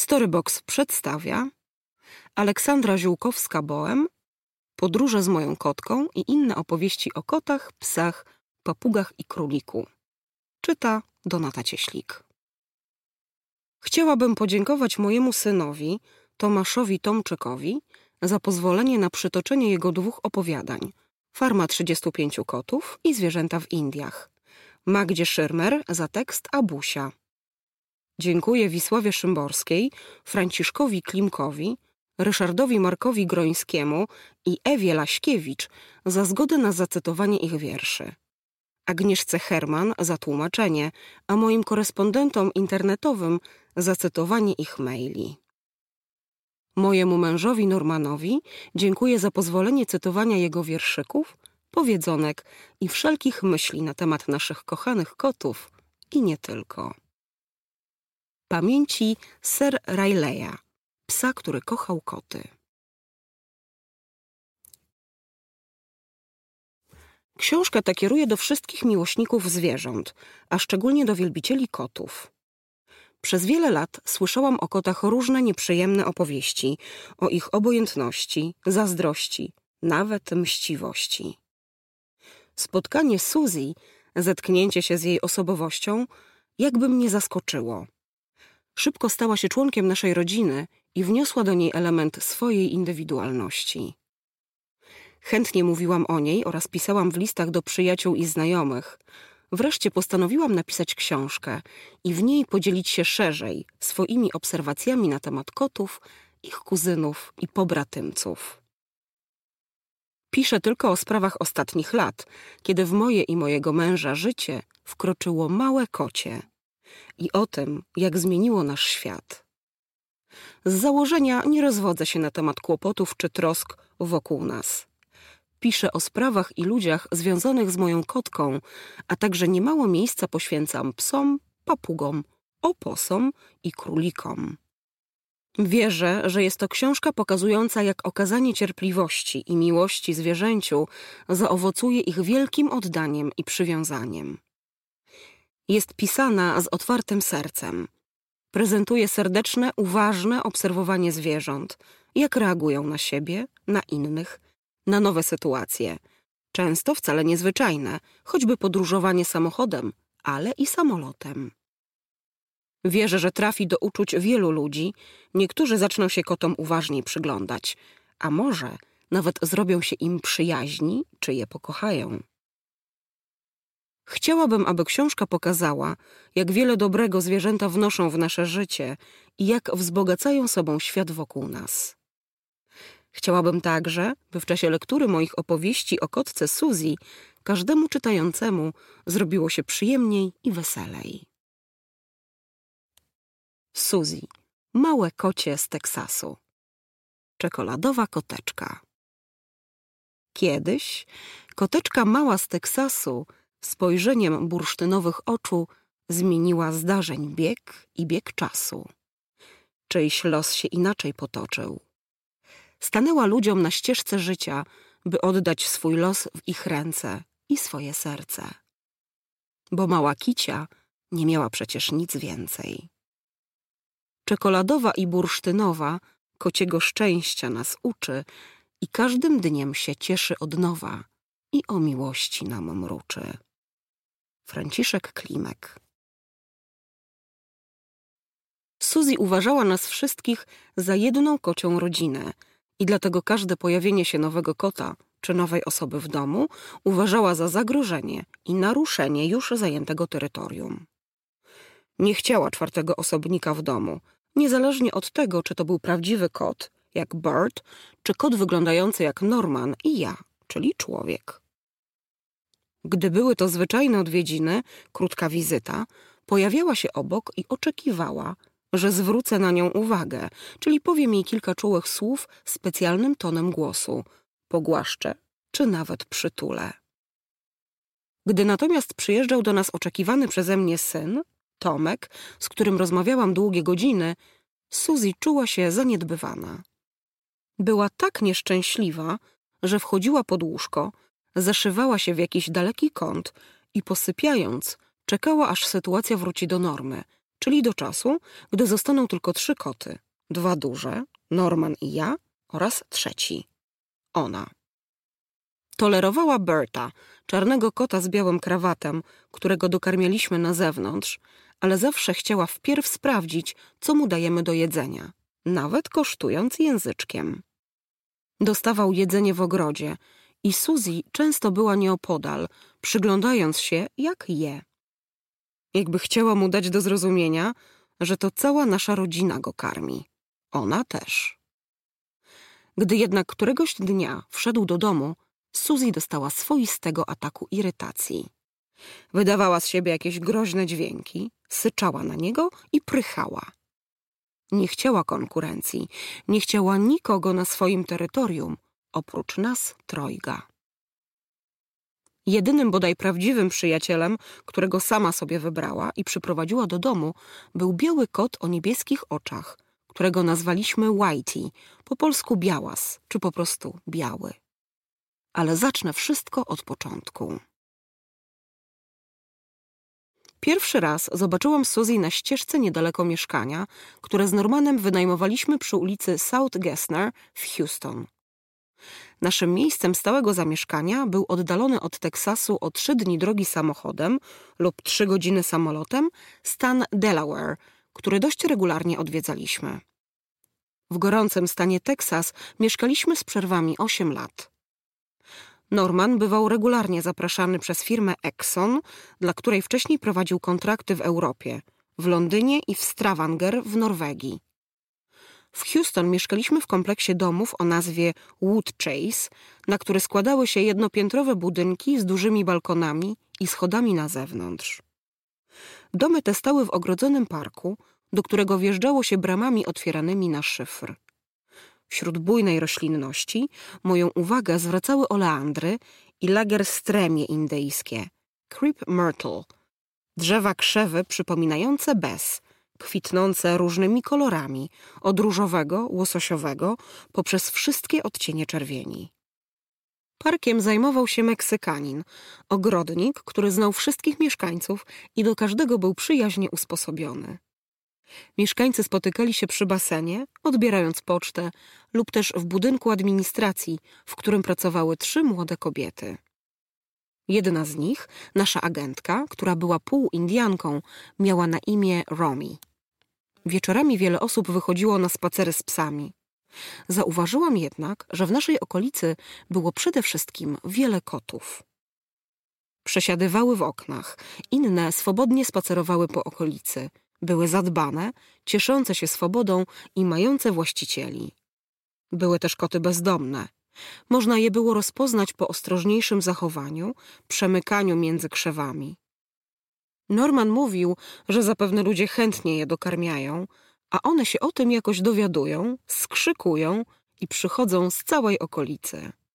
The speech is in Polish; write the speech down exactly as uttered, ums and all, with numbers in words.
Storybox przedstawia Aleksandra Ziółkowska-Boem, Podróże z moją kotką i inne opowieści o kotach, psach, papugach i króliku. Czyta Donata Cieślik. Chciałabym podziękować mojemu synowi, Tomaszowi Tomczykowi, za pozwolenie na przytoczenie jego dwóch opowiadań: Farma trzydziestu pięciu kotów i Zwierzęta w Indiach. Magdzie Szyrmer za tekst Abusia. Dziękuję Wisławie Szymborskiej, Franciszkowi Klimkowi, Ryszardowi Markowi Grońskiemu i Ewie Laśkiewicz za zgodę na zacytowanie ich wierszy. Agnieszce Herman za tłumaczenie, a moim korespondentom internetowym za cytowanie ich maili. Mojemu mężowi Normanowi dziękuję za pozwolenie cytowania jego wierszyków, powiedzonek i wszelkich myśli na temat naszych kochanych kotów i nie tylko. Pamięci Sir Rayleigha, psa, który kochał koty. Książkę tę kieruję do wszystkich miłośników zwierząt, a szczególnie do wielbicieli kotów. Przez wiele lat słyszałam o kotach różne nieprzyjemne opowieści, o ich obojętności, zazdrości, nawet mściwości. Spotkanie z Suzy, zetknięcie się z jej osobowością, jakby mnie zaskoczyło. Szybko stała się członkiem naszej rodziny i wniosła do niej element swojej indywidualności. Chętnie mówiłam o niej oraz pisałam w listach do przyjaciół i znajomych. Wreszcie postanowiłam napisać książkę i w niej podzielić się szerzej swoimi obserwacjami na temat kotów, ich kuzynów i pobratymców. Piszę tylko o sprawach ostatnich lat, kiedy w moje i mojego męża życie wkroczyło małe kocie i o tym, jak zmieniło nasz świat. Z założenia nie rozwodzę się na temat kłopotów czy trosk wokół nas. Piszę o sprawach i ludziach związanych z moją kotką, a także niemało miejsca poświęcam psom, papugom, oposom i królikom. Wierzę, że jest to książka pokazująca, jak okazanie cierpliwości i miłości zwierzęciu zaowocuje ich wielkim oddaniem i przywiązaniem. Jest pisana z otwartym sercem. Prezentuje serdeczne, uważne obserwowanie zwierząt, jak reagują na siebie, na innych, na nowe sytuacje, często wcale niezwyczajne, choćby podróżowanie samochodem, ale i samolotem. Wierzę, że trafi do uczuć wielu ludzi, niektórzy zaczną się kotom uważniej przyglądać, a może nawet zrobią się im przyjaźni, czy je pokochają. Chciałabym, aby książka pokazała, jak wiele dobrego zwierzęta wnoszą w nasze życie i jak wzbogacają sobą świat wokół nas. Chciałabym także, by w czasie lektury moich opowieści o kotce Suzy każdemu czytającemu zrobiło się przyjemniej i weselej. Suzy. Małe kocie z Teksasu. Czekoladowa koteczka. Kiedyś koteczka mała z Teksasu spojrzeniem bursztynowych oczu zmieniła zdarzeń bieg i bieg czasu. Czyjś los się inaczej potoczył. Stanęła ludziom na ścieżce życia, by oddać swój los w ich ręce i swoje serce. Bo mała kicia nie miała przecież nic więcej. Czekoladowa i bursztynowa kociego szczęścia nas uczy i każdym dniem się cieszy od nowa i o miłości nam mruczy. Franciszek Klimek. Suzy uważała nas wszystkich za jedną kocią rodzinę i dlatego każde pojawienie się nowego kota czy nowej osoby w domu uważała za zagrożenie i naruszenie już zajętego terytorium. Nie chciała czwartego osobnika w domu, niezależnie od tego, czy to był prawdziwy kot, jak Bert, czy kot wyglądający jak Norman i ja, czyli człowiek. Gdy były to zwyczajne odwiedziny, krótka wizyta, pojawiała się obok i oczekiwała, że zwrócę na nią uwagę, czyli powiem jej kilka czułych słów specjalnym tonem głosu, pogłaszczę czy nawet przytulę. Gdy natomiast przyjeżdżał do nas oczekiwany przeze mnie syn, Tomek, z którym rozmawiałam długie godziny, Suzy czuła się zaniedbywana. Była tak nieszczęśliwa, że wchodziła pod łóżko, zaszywała się w jakiś daleki kąt i posypiając, czekała, aż sytuacja wróci do normy, czyli do czasu, gdy zostaną tylko trzy koty. Dwa duże, Norman i ja, oraz trzeci, ona. Tolerowała Berta, czarnego kota z białym krawatem, którego dokarmialiśmy na zewnątrz, ale zawsze chciała wpierw sprawdzić, co mu dajemy do jedzenia, nawet kosztując języczkiem. Dostawał jedzenie w ogrodzie i Suzy często była nieopodal, przyglądając się, jak je. Jakby chciała mu dać do zrozumienia, że to cała nasza rodzina go karmi. Ona też. Gdy jednak któregoś dnia wszedł do domu, Suzy dostała swoistego ataku irytacji. Wydawała z siebie jakieś groźne dźwięki, syczała na niego i prychała. Nie chciała konkurencji, nie chciała nikogo na swoim terytorium, oprócz nas trojga. Jedynym bodaj prawdziwym przyjacielem, którego sama sobie wybrała i przyprowadziła do domu, był biały kot o niebieskich oczach, którego nazwaliśmy Whitey, po polsku białas, czy po prostu biały. Ale zacznę wszystko od początku. Pierwszy raz zobaczyłam Suzy na ścieżce niedaleko mieszkania, które z Normanem wynajmowaliśmy przy ulicy South Gessner w Houston. Naszym miejscem stałego zamieszkania był oddalony od Teksasu o trzy dni drogi samochodem lub trzy godziny samolotem stan Delaware, który dość regularnie odwiedzaliśmy. W gorącym stanie Teksas mieszkaliśmy z przerwami osiem lat. Norman bywał regularnie zapraszany przez firmę Exxon, dla której wcześniej prowadził kontrakty w Europie, w Londynie i w Stavanger w Norwegii. W Houston mieszkaliśmy w kompleksie domów o nazwie Wood Chase, na które składały się jednopiętrowe budynki z dużymi balkonami i schodami na zewnątrz. Domy te stały w ogrodzonym parku, do którego wjeżdżało się bramami otwieranymi na szyfr. Wśród bujnej roślinności moją uwagę zwracały oleandry i lagerstremie indyjskie, creep myrtle, drzewa krzewy przypominające bez, kwitnące różnymi kolorami, od różowego, łososiowego, poprzez wszystkie odcienie czerwieni. Parkiem zajmował się Meksykanin, ogrodnik, który znał wszystkich mieszkańców i do każdego był przyjaźnie usposobiony. Mieszkańcy spotykali się przy basenie, odbierając pocztę, lub też w budynku administracji, w którym pracowały trzy młode kobiety. Jedna z nich, nasza agentka, która była pół-Indianką, miała na imię Romy. Wieczorami wiele osób wychodziło na spacery z psami. Zauważyłam jednak, że w naszej okolicy było przede wszystkim wiele kotów. Przesiadywały w oknach, inne swobodnie spacerowały po okolicy. Były zadbane, cieszące się swobodą i mające właścicieli. Były też koty bezdomne. Można je było rozpoznać po ostrożniejszym zachowaniu, przemykaniu między krzewami. Norman mówił, że zapewne ludzie chętnie je dokarmiają, a one się o tym jakoś dowiadują, skrzykują i przychodzą z całej okolicy.